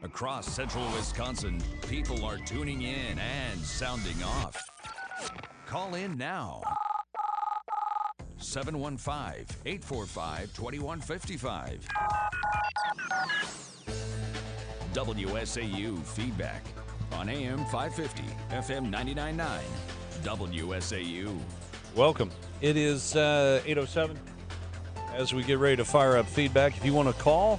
Across central Wisconsin, people are tuning in and sounding off. Call in now. 715-845-2155. WSAU Feedback on AM 550, FM 99.9, WSAU. Welcome. It is 8:07 as we get ready to fire up feedback. If you want to call,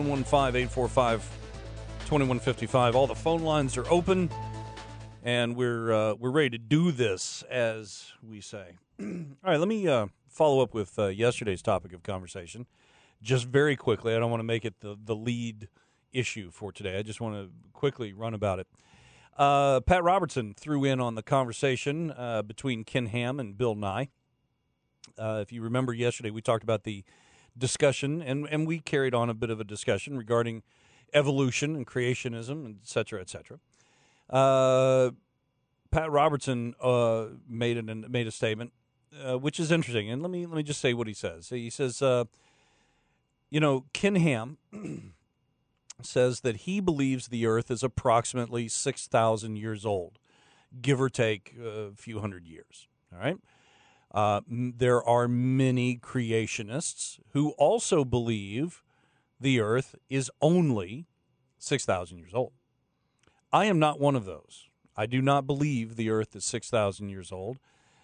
715-845-2155. All the phone lines are open, and we're ready to do this, as we say. All right, let me follow up with yesterday's topic of conversation just very quickly. I don't want to make it the lead issue for today. I just want to quickly run about it. Pat Robertson threw in on the conversation between Ken Ham and Bill Nye. If you remember yesterday, we talked about the discussion, and we carried on a bit of a discussion regarding evolution and creationism, et cetera, et cetera. Pat Robertson made a statement, which is interesting, and let me just say what he says. He says, Ken Ham says that he believes the Earth is approximately 6,000 years old, give or take a few hundred years. All right. There are many creationists who also believe the Earth is only 6,000 years old. I am not one of those. I do not believe the Earth is 6,000 years old.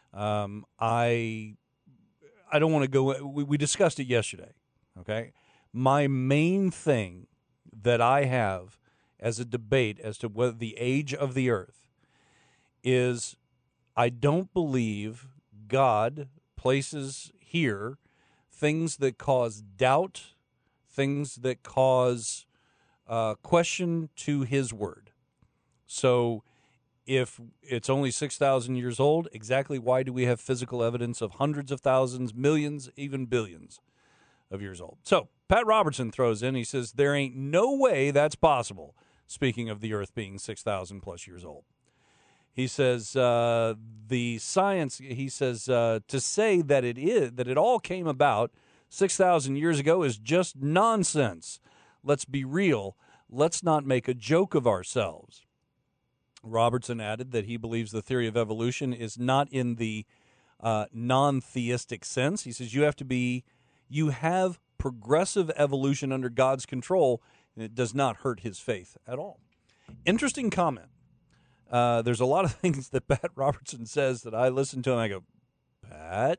I don't want to go. We discussed it yesterday. Okay, my main thing that I have as a debate as to whether the age of the Earth is, I don't believe God places here things that cause doubt, things that cause question to his word. So if it's only 6,000 years old, exactly why do we have physical evidence of hundreds of thousands, millions, even billions of years old? So Pat Robertson throws in, he says, there ain't no way that's possible, speaking of the Earth being 6,000 plus years old. He says, the science, he says, to say that it all came about 6,000 years ago is just nonsense. Let's be real. Let's not make a joke of ourselves. Robertson added that he believes the theory of evolution is not in the non-theistic sense. He says you have progressive evolution under God's control, and it does not hurt his faith at all. Interesting comment. There's a lot of things that Pat Robertson says that I listen to and I go, Pat?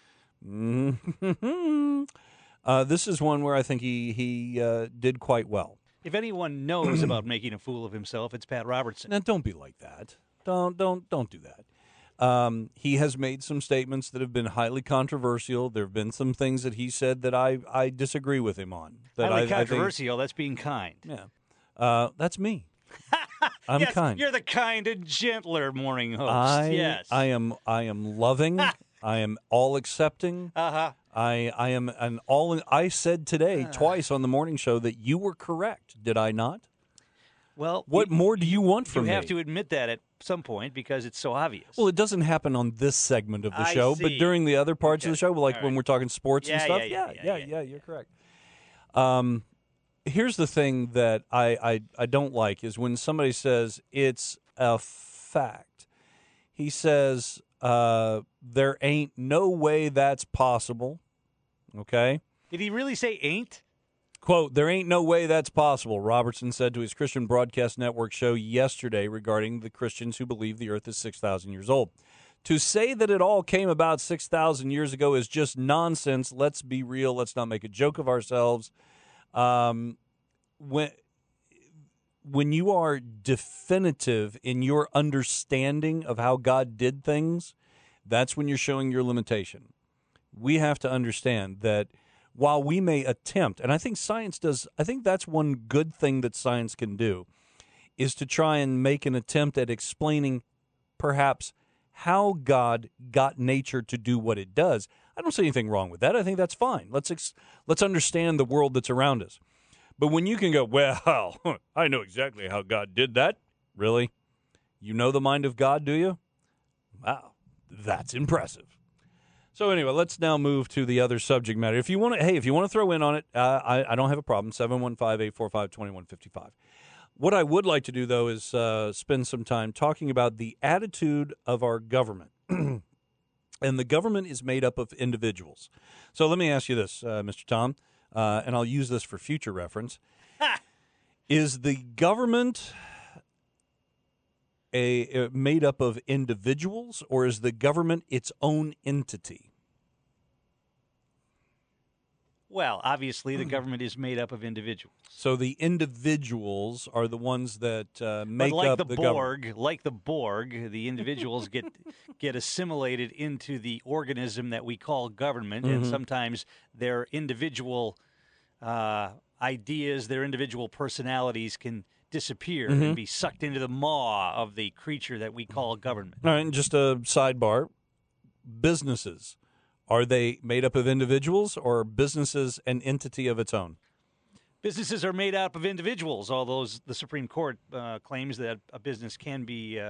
Mm-hmm. This is one where I think he did quite well. If anyone knows about making a fool of himself, it's Pat Robertson. Now, don't be like that. Don't do that. He has made some statements that have been highly controversial. There have been some things that he said that I disagree with him on. Highly controversial, that's being kind. Yeah. That's me. I'm yes, kind. You're the kind and gentler morning host. Yes. I am loving. I am all accepting. Uh-huh. I am an all. I said today twice on the morning show that you were correct. Did I not? Well, what more do you want from me? You have to admit that at some point because it's so obvious. Well, it doesn't happen on this segment of the show, see. but during the other parts of the show, like All when right. we're talking sports and stuff. Yeah, You're correct. Here's the thing that I don't like is when somebody says it's a fact. He says there ain't no way that's possible. Okay? Did he really say ain't? Quote, there ain't no way that's possible, Robertson said to his Christian Broadcast Network show yesterday regarding the Christians who believe the Earth is 6,000 years old. To say that it all came about 6,000 years ago is just nonsense. Let's be real. Let's not make a joke of ourselves. When you are definitive in your understanding of how God did things, that's when you're showing your limitation. We have to understand that while we may attempt, and I think science does, I think that's one good thing that science can do, is to try and make an attempt at explaining perhaps how God got nature to do what it does. I don't see anything wrong with that. I think that's fine. Let's understand the world that's around us. But when you can go, well, I know exactly how God did that. Really? You know the mind of God, do you? Wow, that's impressive. So anyway, let's now move to the other subject matter. If you want to throw in on it, I don't have a problem. 715-845-2155. What I would like to do, though, is spend some time talking about the attitude of our government. And the government is made up of individuals. So let me ask you this, Mr. Tom, and I'll use this for future reference. Is the government made up of individuals, or is the government its own entity? Well, obviously, the government is made up of individuals. So the individuals are the ones that make but up the government. like the Borg, the individuals get assimilated into the organism that we call government, and sometimes their individual ideas, their individual personalities can disappear and be sucked into the maw of the creature that we call government. All right, and just a sidebar, businesses. Are they made up of individuals, or are businesses an entity of its own? Businesses are made up of individuals, although the Supreme Court claims that a business can be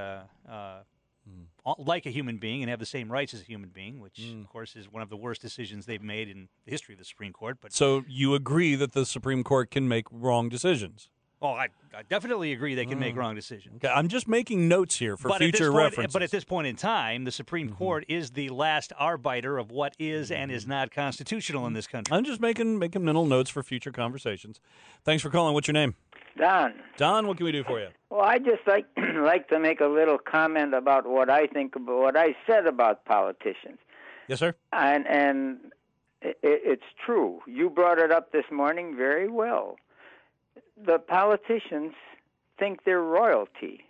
like a human being and have the same rights as a human being, which, of course, is one of the worst decisions they've made in the history of the Supreme Court. But so you agree that the Supreme Court can make wrong decisions? Oh, I definitely agree they can make wrong decisions. Okay, I'm just making notes here for future references. But at this point in time, the Supreme Court is the last arbiter of what is and is not constitutional in this country. I'm just making mental notes for future conversations. Thanks for calling. What's your name? Don. Don, what can we do for you? Well, I just like to make a little comment about what I think about what I said about politicians. Yes, sir. And it's true. You brought it up this morning very well. The politicians think they're royalty.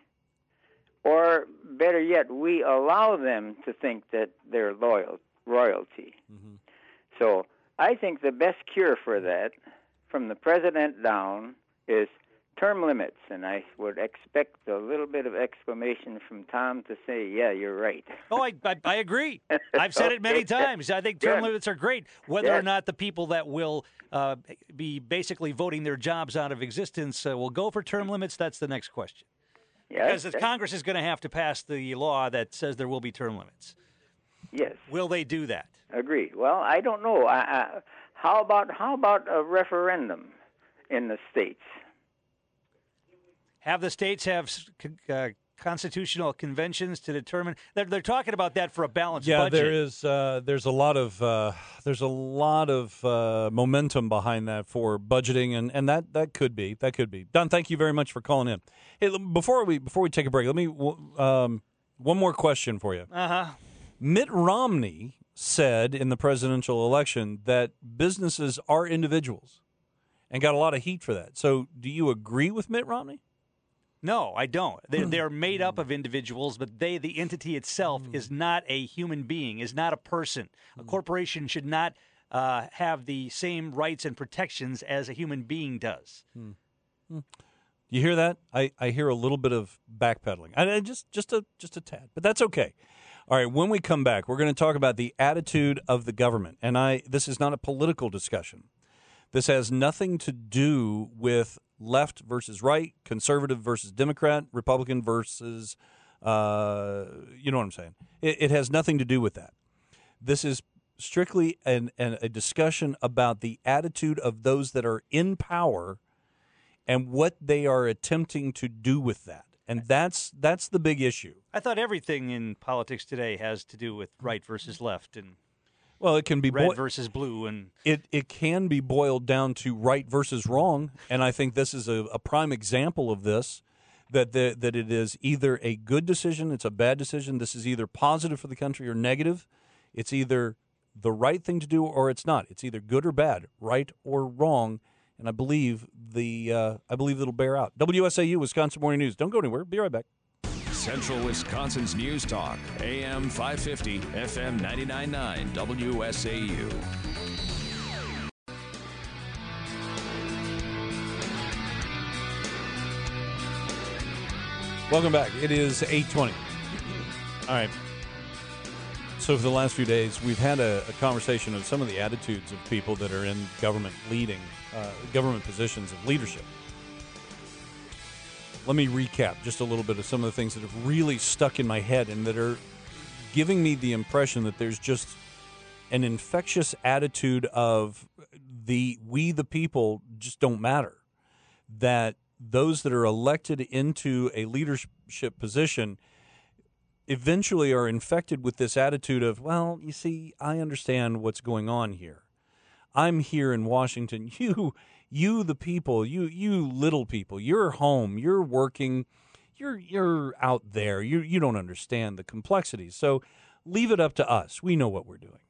Or better yet, we allow them to think that they're royalty. So I think the best cure for that, from the president down, is term limits. And I would expect a little bit of exclamation from Tom to say, yeah, you're right. Oh, I agree. I've said it many times. I think term limits are great. Whether or not the people that will be basically voting their jobs out of existence will go for term limits, that's the next question. Yes, because Congress is going to have to pass the law that says there will be term limits. Yes. Will they do that? Agreed. Well, I don't know. How about a referendum in the states? Have the states have constitutional conventions to determine? They're talking about that for a balanced budget. Yeah, there's a lot of momentum behind that for budgeting, and that could be. Don, thank you very much for calling in. Hey, before we take a break, let me one more question for you. Mitt Romney said in the presidential election that businesses are individuals, and got a lot of heat for that. So, do you agree with Mitt Romney? No, I don't. They're made up of individuals, but the entity itself, is not a human being, is not a person. A corporation should not have the same rights and protections as a human being does. You hear that? I hear a little bit of backpedaling. Just a tad, but that's okay. All right, when we come back, we're going to talk about the attitude of the government. And this is not a political discussion. This has nothing to do with left versus right, conservative versus Democrat, Republican versus, you know what I'm saying. It has nothing to do with that. This is strictly a discussion about the attitude of those that are in power and what they are attempting to do with that. And that's the big issue. I thought everything in politics today has to do with right versus left and well, it can be red versus blue, and it can be boiled down to right versus wrong. And I think this is a prime example of this. That it is either a good decision, it's a bad decision. This is either positive for the country or negative. It's either the right thing to do or it's not. It's either good or bad, right or wrong. And I believe it'll bear out. WSAU, Wisconsin Morning News. Don't go anywhere. Be right back. Central Wisconsin's News Talk, AM 550, FM 99.9, WSAU. Welcome back. It is 8:20. All right. So for the last few days, we've had a conversation of some of the attitudes of people that are in government government positions of leadership. Let me recap just a little bit of some of the things that have really stuck in my head and that are giving me the impression that there's just an infectious attitude of we the people just don't matter. That those that are elected into a leadership position eventually are infected with this attitude of, well, you see, I understand what's going on here. I'm here in Washington. You the people, you little people, you're home, you're working, you're out there. You don't understand the complexities. So leave it up to us. We know what we're doing.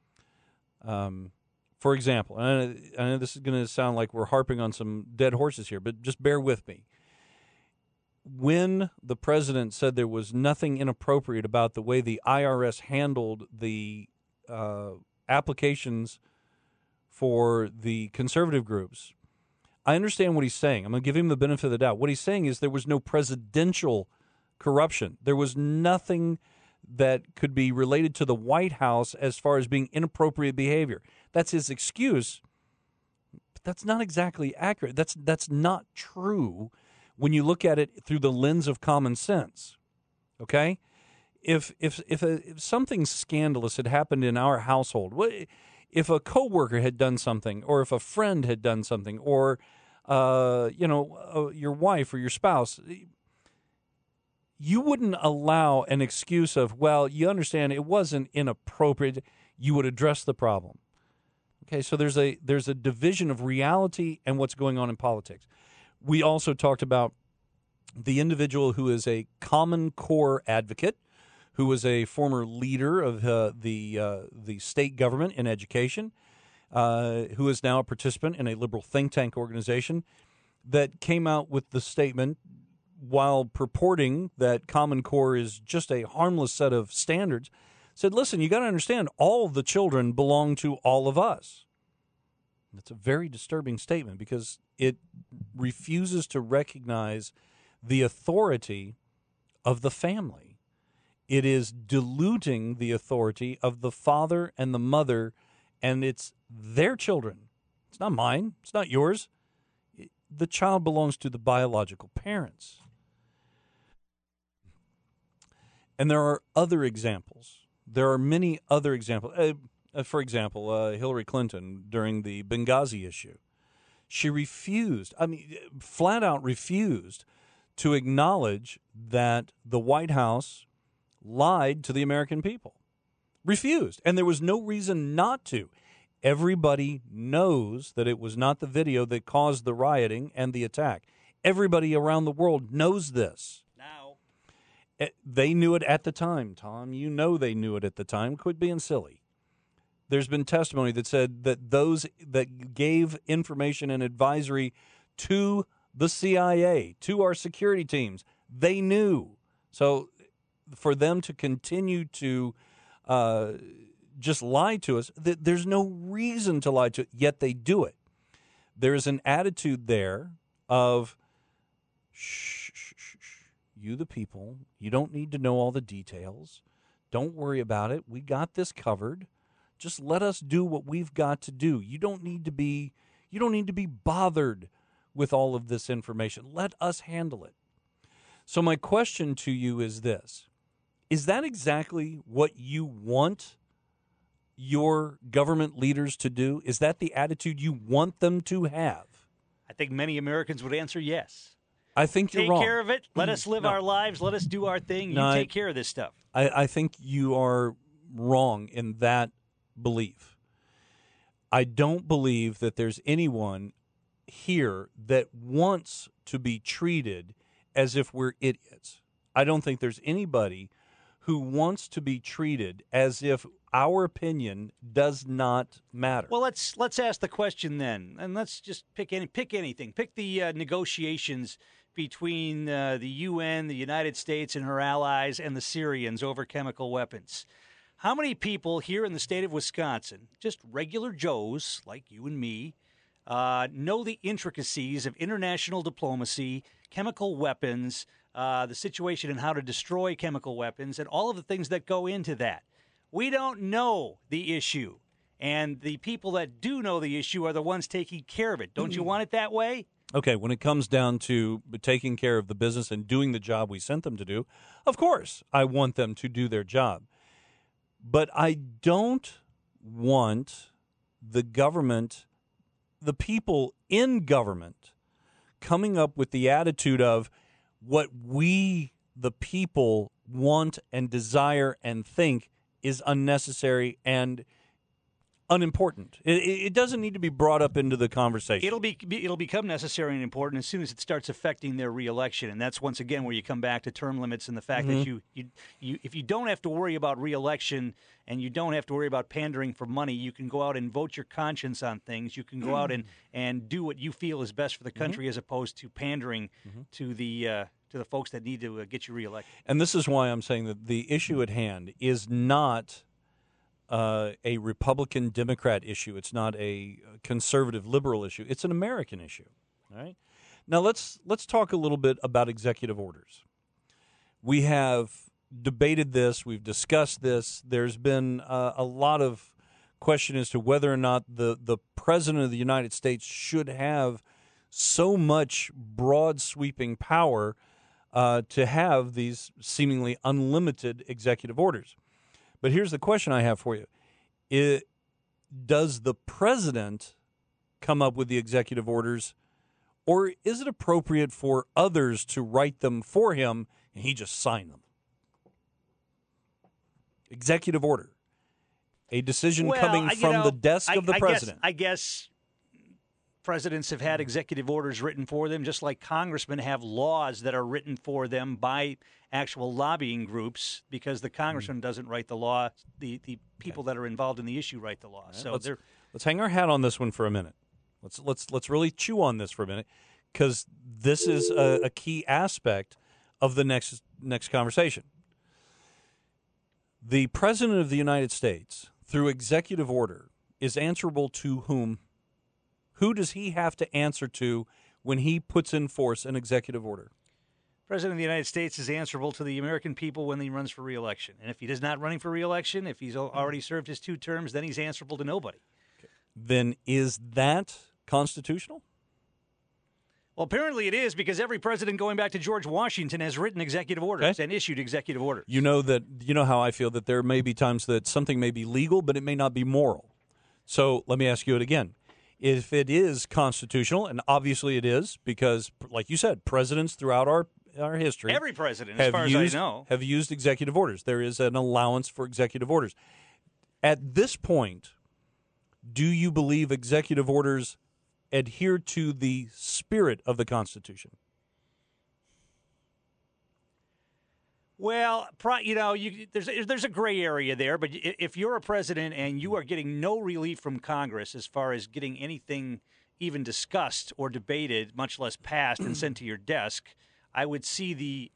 For example, and I know this is going to sound like we're harping on some dead horses here, but just bear with me. When the president said there was nothing inappropriate about the way the IRS handled the applications for the conservative groups, I understand what he's saying. I'm going to give him the benefit of the doubt. What he's saying is there was no presidential corruption. There was nothing that could be related to the White House as far as being inappropriate behavior. That's his excuse, but that's not exactly accurate. That's not true when you look at it through the lens of common sense. Okay? If something scandalous had happened in our household, if a coworker had done something, or if a friend had done something, or your wife or your spouse, you wouldn't allow an excuse of, well, you understand it wasn't inappropriate. You would address the problem. Okay, so there's a division of reality and what's going on in politics. We also talked about the individual who is a Common Core advocate, who was a former leader of the state government in education, who is now a participant in a liberal think tank organization that came out with the statement, while purporting that Common Core is just a harmless set of standards, said, listen, you got to understand, all of the children belong to all of us. That's a very disturbing statement because it refuses to recognize the authority of the family. It is diluting the authority of the father and the mother, and it's their children. It's not mine. It's not yours. The child belongs to the biological parents. And there are other examples. There are many other examples. For example, Hillary Clinton during the Benghazi issue. She refused, flat out refused to acknowledge that the White House lied to the American people. Refused. And there was no reason not to. Everybody knows that it was not the video that caused the rioting and the attack. Everybody around the world knows this. Now. They knew it at the time, Tom. You know they knew it at the time. Quit being silly. There's been testimony that said that those that gave information and advisory to the CIA, to our security teams, they knew. So for them to continue to just lie to us, there's no reason to lie to it, yet they do it. There is an attitude there of, shh, shh, shh, shh. You the people, you don't need to know all the details. Don't worry about it. We got this covered. Just let us do what we've got to do. You don't need to be bothered with all of this information. Let us handle it. So my question to you is this. Is that exactly what you want your government leaders to do? Is that the attitude you want them to have? I think many Americans would answer yes. I think you're wrong. Take care of it. Let us live our lives. Let us do our thing. You take care of this stuff. I think you are wrong in that belief. I don't believe that there's anyone here that wants to be treated as if we're idiots. I don't think there's anybody who wants to be treated as if our opinion does not matter. Well, let's ask the question then, and let's just pick anything. Pick the negotiations between the UN, the United States and her allies, and the Syrians over chemical weapons. How many people here in the state of Wisconsin, just regular Joes like you and me, know the intricacies of international diplomacy, chemical weapons, the situation and how to destroy chemical weapons, and all of the things that go into that? We don't know the issue, and the people that do know the issue are the ones taking care of it. Don't you want it that way? Okay, when it comes down to taking care of the business and doing the job we sent them to do, of course I want them to do their job. But I don't want the government, the people in government, coming up with the attitude of what we, the people, want and desire and think is unnecessary and unimportant. It doesn't need to be brought up into the conversation. It'll become necessary and important as soon as it starts affecting their reelection, and that's once again where you come back to term limits and the fact that you if you don't have to worry about reelection and you don't have to worry about pandering for money, you can go out and vote your conscience on things. You can go out and do what you feel is best for the country as opposed to pandering to the folks that need to get you reelected. And this is why I'm saying that the issue at hand is not a Republican-Democrat issue. It's not a conservative-liberal issue. It's an American issue. All right. Now let's talk a little bit about executive orders. We have debated this. We've discussed this. There's been a lot of question as to whether or not the President of the United States should have so much broad sweeping power to have these seemingly unlimited executive orders. But here's the question I have for you. Does the president come up with the executive orders, or is it appropriate for others to write them for him and he just sign them? Executive order. A decision coming from the desk of the president. I guess presidents have had executive orders written for them, just like congressmen have laws that are written for them by actual lobbying groups, because the congressman doesn't write the law. The people that are involved in the issue write the law. So let's hang our hat on this one for a minute. Let's really chew on this for a minute, because this is a key aspect of the next conversation. The President of the United States, through executive order, is answerable to whom? Who does he have to answer to when he puts in force an executive order? President of the United States is answerable to the American people when he runs for re-election. And if he is not running for re-election, if he's already served his 2 terms, then he's answerable to nobody. Okay. Then is that constitutional? Well, apparently it is, because every president going back to George Washington has written executive orders and issued executive orders. You know how I feel that there may be times that something may be legal, but it may not be moral. So let me ask you it again. If it is constitutional, and obviously it is, because, like you said, presidents throughout our history, every president, as far as I know, have used executive orders. There is an allowance for executive orders. At this point, do you believe executive orders adhere to the spirit of the Constitution? Well, there's a gray area there, but if you're a president and you are getting no relief from Congress as far as getting anything even discussed or debated, much less passed and sent to your desk, I would see the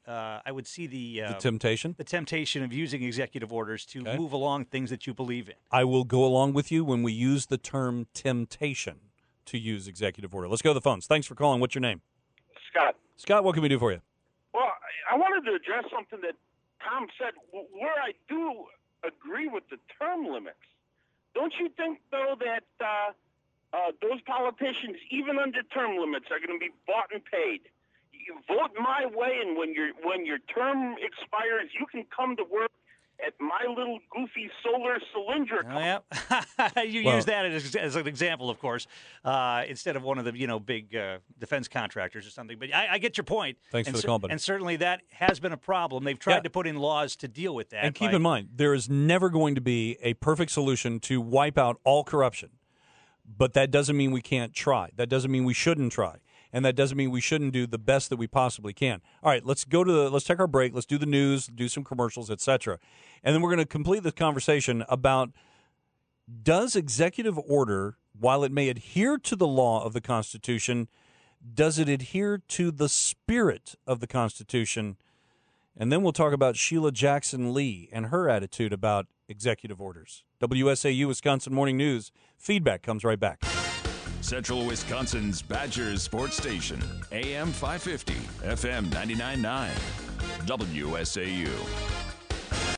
temptation of using executive orders to move along things that you believe in. I will go along with you when we use the term temptation to use executive order. Let's go to the phones. Thanks for calling. What's your name? Scott. Scott, what can we do for you? Well, I wanted to address something that Tom said, where I do agree with the term limits. Don't you think, though, that those politicians, even under term limits, are going to be bought and paid? You vote my way, and when your term expires, you can come to work at my little goofy solar cylindrical. Use that as an example, of course, instead of one of the big defense contractors or something. But I get your point. Thanks for the call, buddy. And certainly that has been a problem. They've tried to put in laws to deal with that. And keep in mind, there is never going to be a perfect solution to wipe out all corruption. But that doesn't mean we can't try. That doesn't mean we shouldn't try. And that doesn't mean we shouldn't do the best that we possibly can. All right, let's take our break. Let's do the news, do some commercials, etc. And then we're going to complete this conversation about, does executive order, while it may adhere to the law of the Constitution, does it adhere to the spirit of the Constitution? And then we'll talk about Sheila Jackson Lee and her attitude about executive orders. WSAU Wisconsin Morning News. Feedback comes right back. Central Wisconsin's Badgers Sports Station, AM 550, FM 99.9, WSAU.